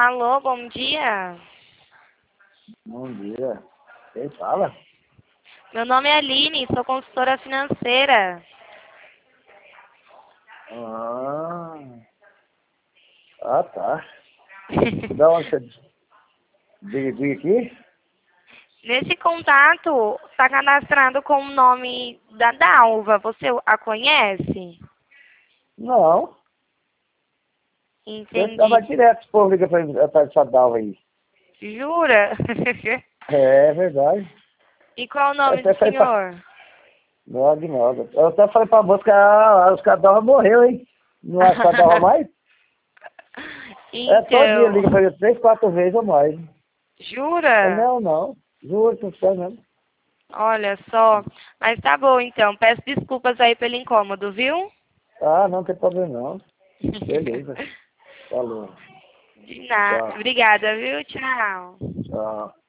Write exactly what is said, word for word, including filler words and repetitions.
Alô, bom dia. Bom dia. Quem fala? Meu nome é Aline, sou consultora financeira. Ah, ah tá. Da onde você veio aqui? Nesse contato, está cadastrado com o nome da Dalva. Você a conhece? Não. Eu Entendi. estava direto, esse povo liga pra pra essa Dalva aí. Jura? É, é verdade. E qual é o Eu nome até do falei pra... senhor? Não, Aguinaldo. Eu até falei pra moça que a, acho que a Dalva morreu, hein? Não acho que a Dalva mais? É, todo dia Então, liga pra ele três, quatro vezes ou mais. Eu, jura? não, não. Juro, não sei mesmo. Olha só. Mas tá bom, então. Peço desculpas aí pelo incômodo, viu? Ah, não tem problema não. Beleza. Falou. De nada. Tchau. Obrigada, viu? Tchau. Tchau.